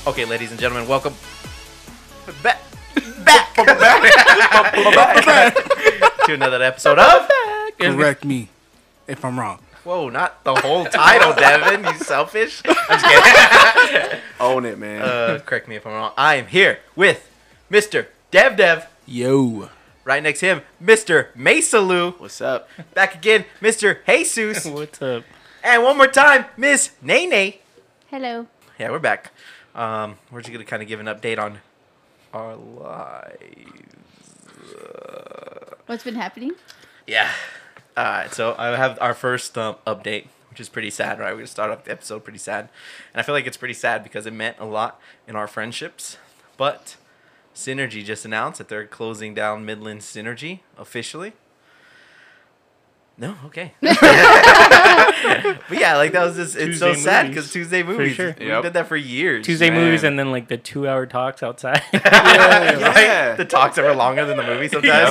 Okay, ladies and gentlemen, welcome back to another episode of. Correct me if I'm wrong. Whoa, not the whole title, Devin. You selfish. I'm just kidding. Own it, man. Correct me if I'm wrong. I am here with Mr. Dev. Yo. Right next to him, Mr. Mesalu. What's up? Back again, Mr. Jesus. What's up? And one more time, Miss Nene. Hello. Yeah, we're back. We're just going to kind of give an update on our lives. What's been happening? Yeah. Alright, so I have our first update, which is pretty sad, right? We're going to start off the episode pretty sad. And I feel like it's pretty sad because it meant a lot in our friendships. But Synergy just announced that they're closing down Midland Synergy officially. No? Okay. But yeah, like that was just, it's so Tuesday sad movies. because Tuesday movies. sure. We've Yep. did that for years. Tuesday Man. movies and then like the 2-hour talks outside. Right? Yeah. The talks that were longer than the movie sometimes.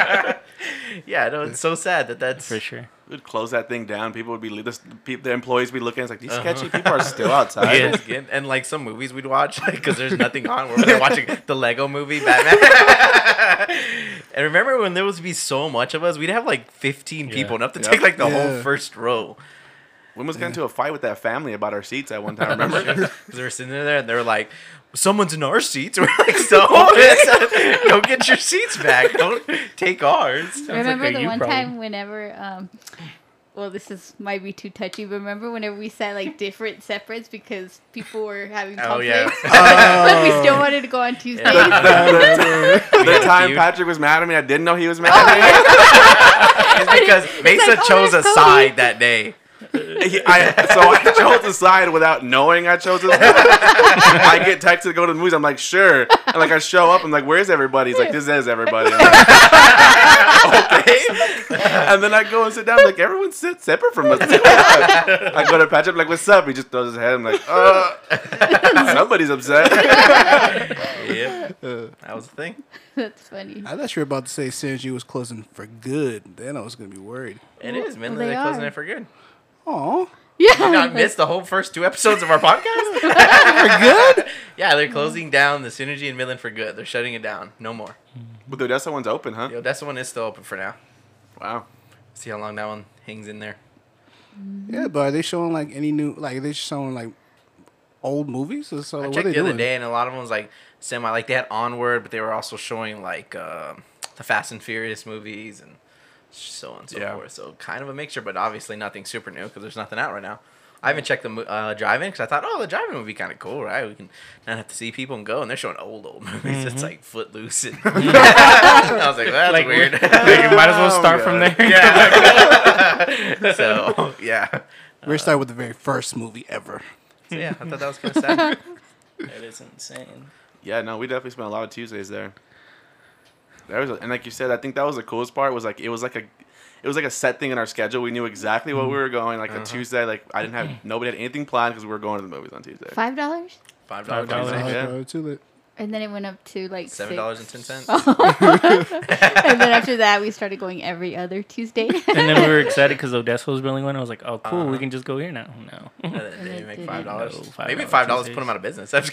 Yeah, no, it's so sad that's For sure. We'd close that thing down. People would be the employees would be looking. It's like these sketchy people are still outside. Yeah. Again, and like some movies we'd watch because there's nothing on. We're watching the Lego movie, Batman. And remember when there was be so much of us, we'd have like 15 people enough to Yep. take like the Yeah. whole first row. We almost got into a fight with that family about our seats at one time. Remember? Because they were sitting there and they were like, "Someone's in our seats." We're like, "So go get your seats back. Don't take ours." Remember like a the you one problem. time whenever, well, might be too touchy, but remember whenever we sat like different separates because people were having Oh conflicts? yeah. But we still wanted to go on Tuesdays. The time feud. Patrick was mad at me, I didn't know he was mad at It's because Mesa like, "Oh, chose a there's Cody." side that day. me. So I chose a side without knowing I chose a side. I get texted to go to the movies. I'm like, sure. And like I show up. I'm like, where's everybody? He's like, this is everybody. I'm like, okay. And then I go and sit down. Like everyone sits separate from us. I go to Patrick. I'm like, what's up? He just throws his head. I'm like, somebody's upset. Yeah, that was the thing. That's funny. I thought you were about to say Synergy was closing for good. Then I was going to be worried. It is, man. they They're closing are. it for good. Aw. Yeah. Did not miss the whole first 2 episodes of our podcast? For good? Yeah, they're closing down the Synergy in Midland for good. They're shutting it down. No more. But the Odessa one's open, huh? The Odessa one is still open for now. Wow. See how long that one hangs in there. Yeah, but are they showing like any new, like are they showing like old movies? Or so I what checked they the other doing? day, and a lot of them was like semi. Like they had Onward, but they were also showing like the Fast and Furious movies and so on and so Yeah. forth. So kind of a mixture, but obviously nothing super new because there's nothing out right now. I haven't checked the drive-in because I thought, the drive-in would be kind of cool, right? We can not have to see people and go, and they're showing old movies. It's like Footloose. And I was like, that's Like, weird. Like, you might as well start Oh, from God. there. Yeah. So yeah. We're starting with the very first movie ever. So yeah, I thought that was kind of sad. That is insane. Yeah, no, we definitely spent a lot of Tuesdays there. And like you said, I think that was the coolest part. Was like it was like a set thing in our schedule. We knew exactly what we were going. Like a Tuesday, like nobody had anything planned because we were going to the movies on Tuesday. $5? $5 $5. Tuesday. Yeah. Too late. And then it went up to like $7.10. And then after that, we started going every other Tuesday. And then we were excited because Odessa was building one. I was like, oh, cool. Uh-huh. We can just go here now. No. And then they it make didn't. $5. No, Maybe $5 $5 put Tuesdays. them out of business. I'm just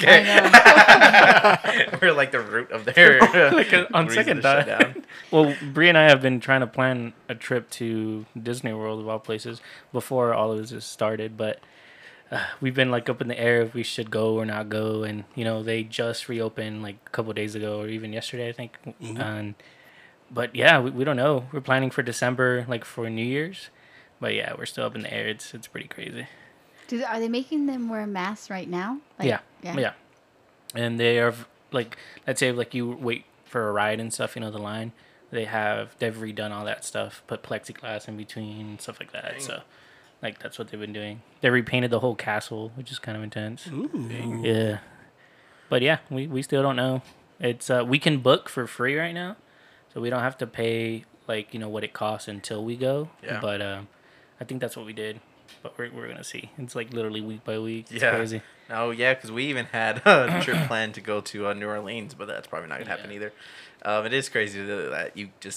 I kidding. know. We're like the root of their Like, on reason second to shut thought. down. Well, Brie and I have been trying to plan a trip to Disney World of all places before all of this started, but we've been like up in the air if we should go or not go, and they just reopened like a couple of days ago or even yesterday, I think. But yeah, we don't know. We're planning for December, like for New Year's, but yeah, we're still up in the air. It's pretty crazy. Are they making them wear masks right now? Like, Yeah. And they are like, let's say like you wait for a ride and stuff, the line. They've redone all that stuff, put plexiglass in between, stuff like that. Dang. So, like that's what they've been doing. They repainted the whole castle, which is kind of intense. Ooh. Yeah, but yeah, we still don't know. It's we can book for free right now, so we don't have to pay like what it costs until we go. Yeah. But I think that's what we did. But we're gonna see. It's like literally week by week. It's Yeah. crazy. Oh, yeah, because we even had a trip planned to go to New Orleans, but that's probably not going to happen either. It is crazy that you just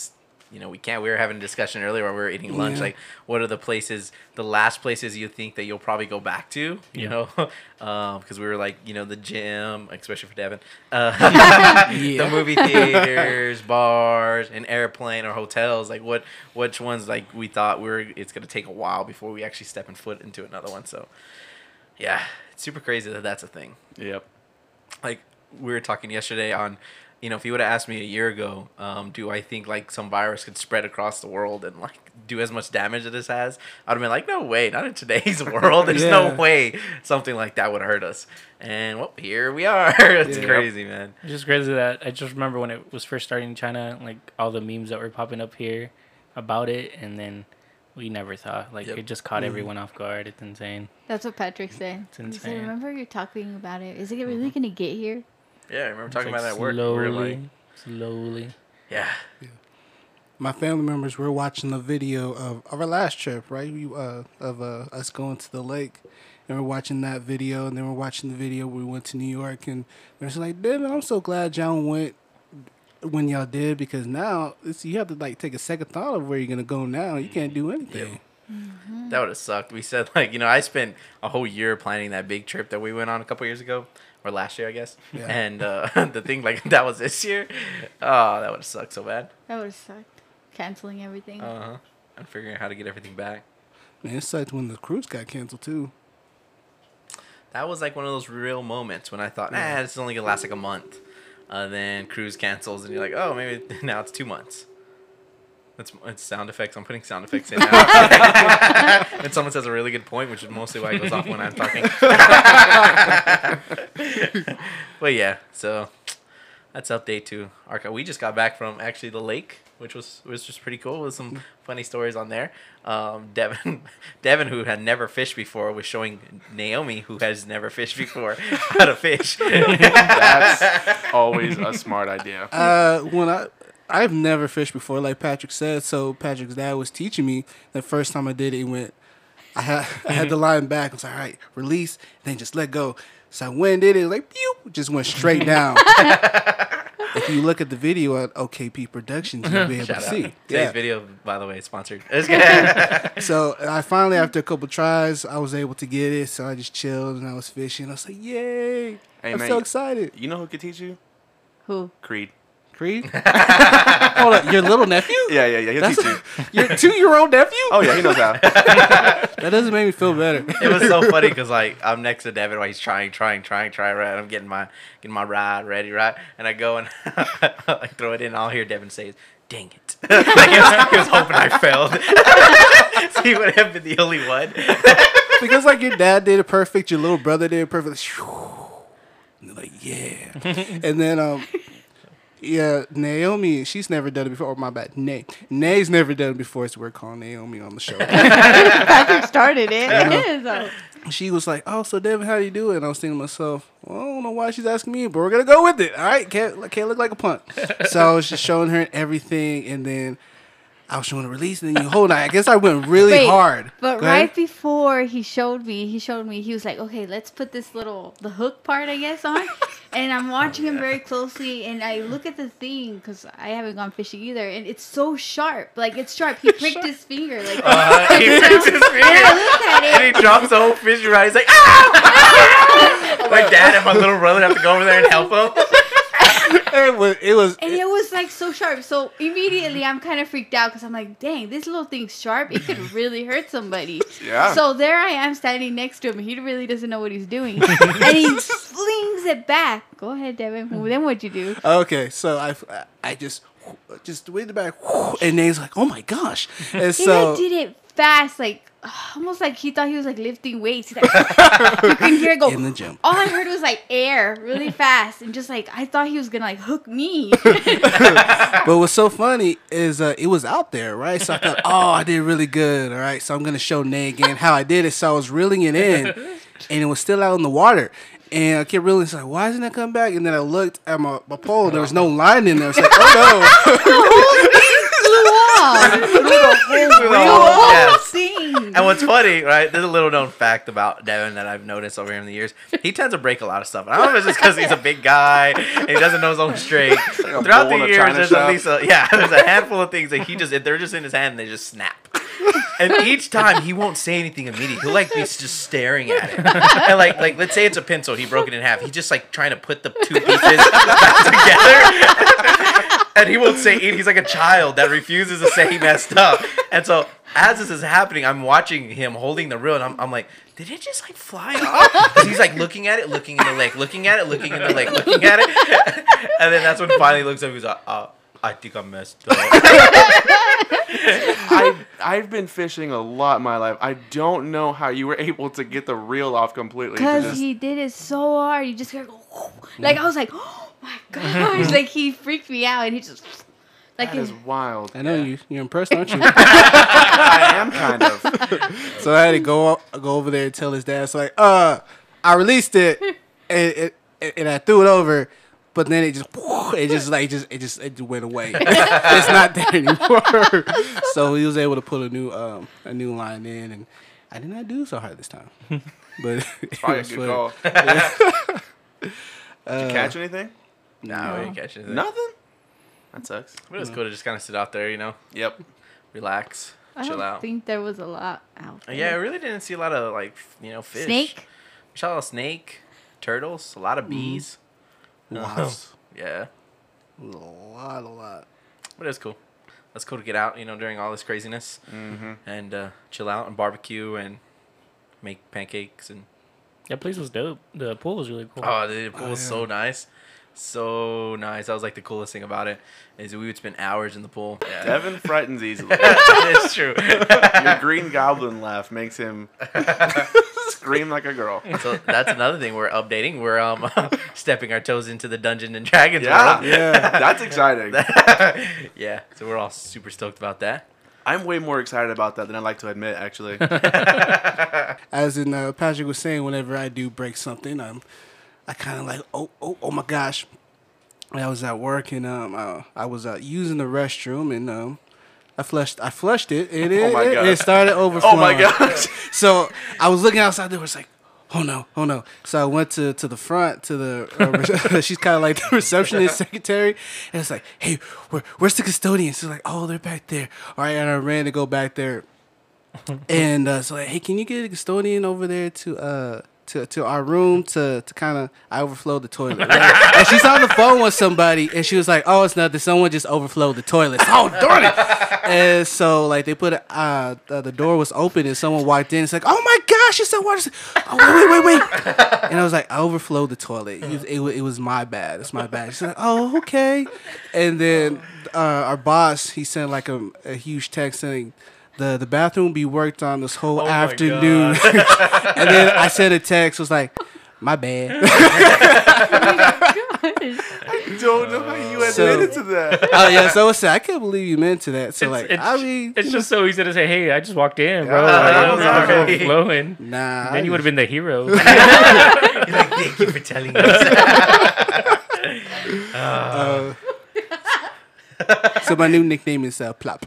we can't. We were having a discussion earlier while we were eating lunch. Yeah. Like, what are the last places you think that you'll probably go back to? You know, because we were like, the gym, especially for Devin, the movie theaters, bars, an airplane, or hotels. Like, which ones like we thought it's gonna take a while before we actually step foot into another one. So, yeah, it's super crazy that that's a thing. Yep. Like, we were talking yesterday on, if you would have asked me a year ago, do I think like some virus could spread across the world and like do as much damage as this has, I'd have been like, no way, not in today's world. There's no way something like that would hurt us. And well, here we are. It's crazy, man. It's just crazy that I just remember when it was first starting in China, like all the memes that were popping up here about it, and then we never thought it just caught everyone off guard. It's insane. That's what Patrick said. It's He insane. said, remember you're talking about it. Is it really going to get here? Yeah, I remember talking about that at work. Slowly. Yeah. My family members were watching the video of our last trip, right? Of us going to the lake. And we're watching that video, and then we're watching the video where we went to New York, and they're just like, Devin, I'm so glad y'all went when y'all did, because now you have to like take a second thought of where you're gonna go now. You can't do anything. Mm-hmm. That would have sucked. We said I spent a whole year planning that big trip that we went on a couple years ago. Or last year, I guess. Yeah. And the thing, that was this year. Oh, that would have sucked so bad. That would have sucked. Canceling everything. Uh-huh. And figuring out how to get everything back. Man, it sucked when the cruise got canceled, too. That was like one of those real moments when I thought, this is only going to last like a month. Then cruise cancels, and you're like, oh, maybe now it's 2 months. It's sound effects. I'm putting sound effects in now. And someone says a really good point, which is mostly why it goes off when I'm talking. But yeah, so that's update to Arca. We just got back from actually the lake, which was just pretty cool with some funny stories on there. Devin, who had never fished before, was showing Naomi, who has never fished before, how to fish. That's always a smart idea. I've never fished before, like Patrick said. So Patrick's dad was teaching me. The first time I did it, I had the line back. I was like, all right, release, then just let go. So I went and did it, like, pew, just went straight down. If you look at the video at OKP Productions, you'll be able to see. Today's video, by the way, is sponsored. So I finally, after a couple tries, I was able to get it. So I just chilled and I was fishing. I was like, yay. I'm so excited. You know who could teach you? Who? Creed. Creed? Hold on, your little nephew? Yeah. He'll teach you. Your 2-year-old nephew? Oh, yeah, he knows how. That doesn't make me feel better. It was so funny because I'm next to Devin while he's trying, right? I'm getting my rod ready, right? And I go and I throw it in. All I hear Devin say is, "Dang it!" Like he was hoping I failed, so he would have been the only one. Because like your dad did it perfect, your little brother did it perfect. And they're like, yeah. And then yeah, Naomi, she's never done it before. Oh, my bad. Nay's never done it before, so we're calling Naomi on the show. Patrick started it. It is. She was like, oh, so Devin, how do you do it? And I was thinking to myself, well, I don't know why she's asking me, but we're going to go with it. All right? Can't look like a punt. So I was just showing her everything, and then I was showing her release, and then hold on. I guess I went really hard. But right before he showed me, he was like, okay, let's put the hook part, I guess, on. And I'm watching him very closely, and I look at the thing, because I haven't gone fishing either, and it's so sharp. Like, it's sharp. He pricked his finger. Like, he pricked his finger. And I looked at it. And he drops the whole fish rod. He's like, ah! My dad and my little brother have to go over there and help him. It was like so sharp. So immediately I'm kind of freaked out because I'm like, dang, this little thing's sharp. It could really hurt somebody. Yeah. So there I am standing next to him. He really doesn't know what he's doing. And he flings it back. Go ahead, Devin. Well, then what'd you do? Okay, so I just went back, and Nate's like, oh my gosh. And He so did it fast, like almost like he thought he was like lifting weights. He's like, you can hear it go. In the gym. All I heard was like air, really fast, and just like I thought he was gonna like hook me. But what's so funny is it was out there, right? So I thought, oh, I did really good, all right? So I'm going to show Nate again how I did it. So I was reeling it in, and it was still out in the water. And I kept reeling, it's like, why isn't it come back? And then I looked at my pole, and there was no line in there. It's like, oh, no. The whole thing. And what's funny, right? There's a little known fact about Devin that I've noticed over here in the years. He tends to break a lot of stuff. I don't know if it's just because he's a big guy and he doesn't know his own straight. a Throughout bowl the of years, China there's at least there's a handful of things that they're just in his hand and they just snap. And each time he won't say anything immediately. He'll like be just staring at it. And like let's say it's a pencil, he broke it in half. He's just like trying to put the two pieces back together. And he won't say it. He's like a child that refuses to say he messed up. And so as this is happening, I'm watching him holding the reel, and I'm like, did it just like fly off? 'Cause he's like looking at it, looking in the lake, looking at it, looking in the lake, looking at it. And then that's when he finally looks up. He's like, I think I messed up. I've been fishing a lot in my life. I don't know how you were able to get the reel off completely. Because he did it so hard. You just hear go, like I was like, oh my gosh, like he freaked me out, and he just like that is wild. I know you're impressed, aren't you? I am kind of. So I had to go over there and tell his dad. So like, I released it and I threw it over, but then it just went away. It's not there anymore. So he was able to put a new line in, and I did not do so hard this time. But it Probably a was good fun. call. Did you catch anything? No, we didn't catch anything. Nothing? That sucks. But it was cool to just kind of sit out there, Yep. relax, I chill don't out. think there was a lot out there. Yeah, I really didn't see a lot of fish. Snake? We saw a snake, turtles, a lot of bees. Lots. Yeah, A lot. but it was cool. That's cool to get out, during all this craziness and chill out and barbecue and make pancakes and. That place was dope. The pool was really cool. Oh, the pool was so nice. So nice. That was like the coolest thing about it is we would spend hours in the pool. Yeah. Devin frightens easily. It's true. Your green goblin laugh makes him scream like a girl. So that's another thing we're updating. We're stepping our toes into the Dungeons and Dragons Yeah, world. yeah, that's exciting. Yeah, so we're all super stoked about that. I'm way more excited about that than I like to admit, actually. As in Patrick was saying, whenever I do break something, I kind of like, oh my gosh. I was at work and I was using the restroom and I flushed it and it started overflowing. Oh my gosh. So I was looking outside there, was like, oh no. So I went to the front to the she's kind of like the receptionist secretary, and it's like, hey, where's the custodian? She's like, oh, they're back there. All right, and I ran to go back there, and so like, hey, can you get a custodian over there to our room to kind of I overflowed the toilet. Right? And she's on the phone with somebody, and she was like, "Oh, it's nothing. Someone just overflowed the toilet." Oh, darn it! And so like they put the door was open, and someone walked in. It's like, "Oh my gosh, it's so water!" Oh wait! And I was like, "I overflowed the toilet. It was my bad. It's my bad." She's like, "Oh, okay." And then our boss he sent like a huge text saying, The bathroom will be worked on this whole afternoon. And then I sent a text, was like, my bad. I don't know how you admitted to that. Oh, yeah, so I can't believe you meant to that. So, it's just so easy to say, hey, I just walked in, bro. Yeah, Like, I was overflowing. nah. Then you would have been the hero. You're like, thank you for telling us. So my new nickname is Plop.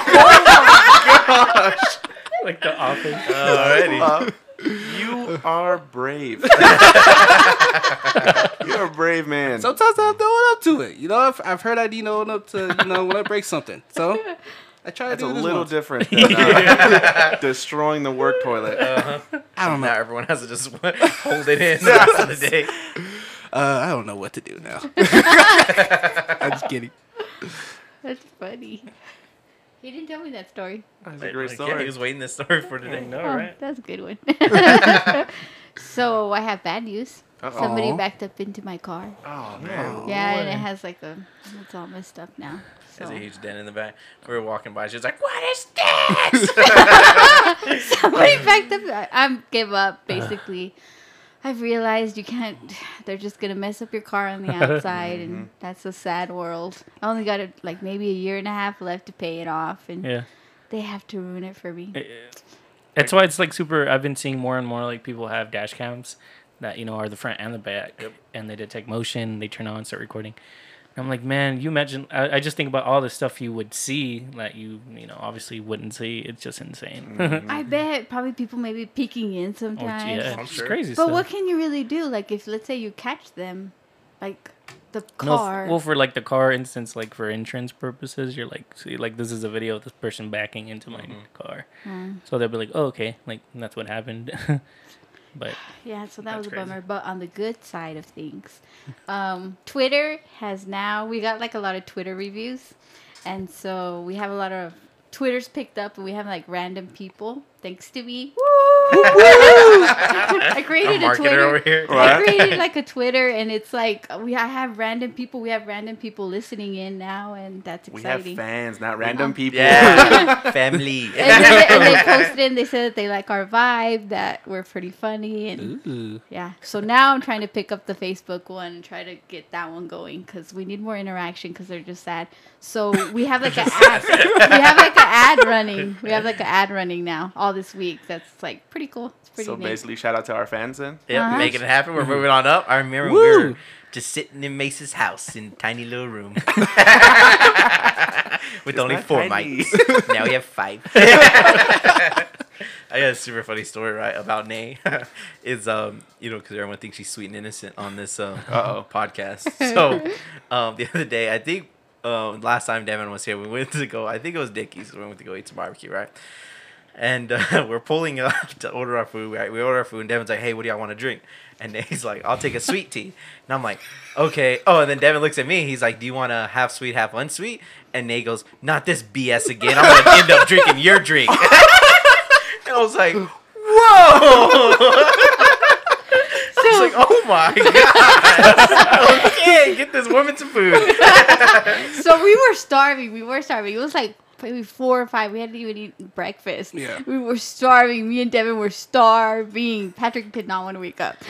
Like the office. Alrighty. You are brave. You're a brave man. Sometimes I'm throwing up to it. I've heard I need own up to, when I break something. So I try to That's do a this little once. different than destroying the work toilet. I don't know. Now everyone has to just hold it in the rest of the day. I don't know what to do now. I'm just kidding. That's funny. He didn't tell me that story. That's a great Yeah, story. he was waiting this story for today. No, Oh, right? that's a good one. So I have bad news. Uh-oh. Somebody backed up into my car. Oh, man. Yeah, and it has like it's all messed up now. So. There's a huge dent in the back. We were walking by. She was like, "What is this?" Somebody backed up. I give up, basically. I've realized you can't. They're just gonna mess up your car on the outside, and that's a sad world. I only got like maybe a year and a half left to pay it off, and Yeah. they have to ruin it for me. That's why it's like super. I've been seeing more and more like people have dash cams that are the front and the back, and they detect motion. They turn on, start recording. I'm like, man, you imagine. I just think about all the stuff you would see that you obviously wouldn't see. It's just insane. I bet probably people may be peeking in Oh, sometimes. yeah, I'm it's sure. crazy But stuff. what can you really do? Like, if let's say you catch them, like the No, car. well, for like the car instance, like for insurance purposes, you're like, see, like this is a video of this person backing into my car. So they'll be like, oh, okay, like that's what happened. But Yeah, so that was a crazy. bummer. But on the good side of things, Twitter has now, we got like a lot of Twitter reviews. And so we have a lot of Twitter's picked up and we have like random people, thanks to me. I created a marketer Twitter. over here. I created like a Twitter and it's like, I have random people. We have random people listening in now and that's We have exciting. fans, not random people. Yeah, family. And they posted and they said that they like our vibe, that we're pretty funny, and Ooh. yeah. So now I'm trying to pick up the Facebook one and try to get that one going because we need more interaction because they're just sad. So we have like an ad. We have like an ad running. We have like an ad running now all this week. That's like pretty cool. It's pretty So neat. basically, shout out to our fans then. Yep, Uh-huh. making it happen. We're moving on up. I remember we Woo! were just sitting in Mace's house in a tiny little room with It's only not 4 tiny. mics. Now we have 5. I got a super funny story right about Nay. Is because everyone thinks she's sweet and innocent on this podcast. So the other day, I think last time Devin was here, we went to go. I think it was Dickie's. We went to go eat some barbecue, right? And we're pulling up to order our food. Right? We order our food, and Devin's like, "Hey, what do y'all want to drink?" And Nay's like, "I'll take a sweet tea." And I'm like, "Okay." Oh, and then Devin looks at me. He's like, "Do you want to half sweet, half unsweet?" And Nay goes, "Not this BS again. I'm gonna end up drinking your drink." And I was like, "Whoa!" I was like, "Oh my god!" Okay, get this woman some food. So we were starving. It was like maybe 4 or 5. We hadn't even eaten breakfast. Yeah. We were starving. Me and Devin were starving. Patrick did not want to wake up.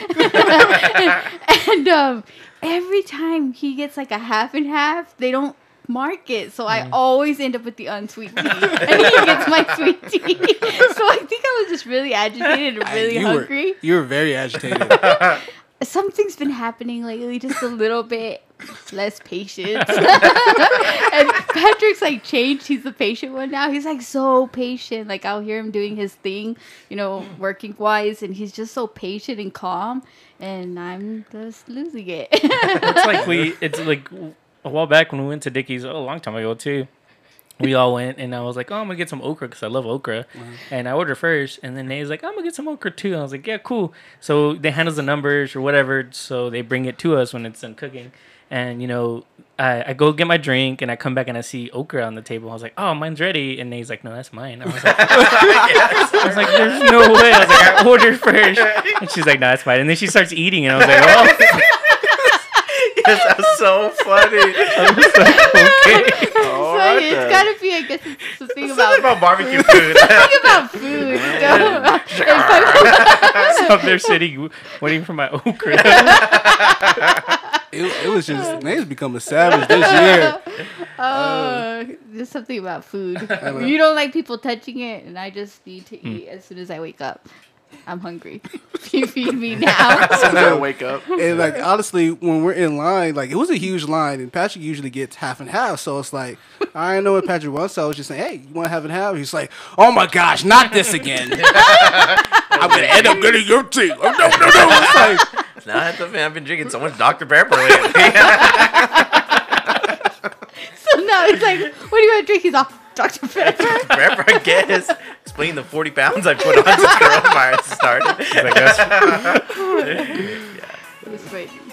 and every time he gets like a half and half, they don't mark it. So I always end up with the unsweet tea. And he gets my sweet tea. So I think I was just really agitated and really hungry. You were very agitated. Something's been happening lately, just a little bit less patience. And Patrick's like changed. He's the patient one now. He's like so patient. Like I'll hear him doing his thing, working wise, and he's just so patient and calm. And I'm just losing it. it's like a while back when we went to Dickie's, a long time ago too. We all went, and I was like, "Oh, I'm gonna get some okra because I love okra." And I ordered first, and then Nate's like, "I'm gonna get some okra too." And I was like, "Yeah, cool." So they hand us the numbers or whatever, so they bring it to us when it's done cooking. And I go get my drink, and I come back and I see okra on the table. I was like, "Oh, mine's ready." And Nate's like, "No, that's mine." I was like, I was like, "There's no way." I was like, "I ordered first," and she's like, "No, that's fine." And then she starts eating, and I was like, "Oh." Yes, that was so funny. Okay. All So right it's then. gotta be, I guess, it's something Something about about barbecue food. something about food. So I'm there sitting, waiting for my okra. It was just Nate's become a savage this year. Just something about food. You don't like people touching it, and I just need to eat as soon as I wake up. I'm hungry. You feed me now. As soon as I wake up. And like honestly, when we're in line, like it was a huge line, and Patrick usually gets half and half. So it's like I didn't know what Patrick wants. So I was just saying, "Hey, you want half and half?" He's like, "Oh my gosh, not this again! I'm gonna end up getting your tea." Oh, no. It's like, Nah, I've been drinking so much Dr. Pepper lately. So now it's like, what do you want to drink? He's off Dr. Pepper. Pepper, I guess. Explain the 40 pounds I put on since coronavirus started. He's like, "That's It was great.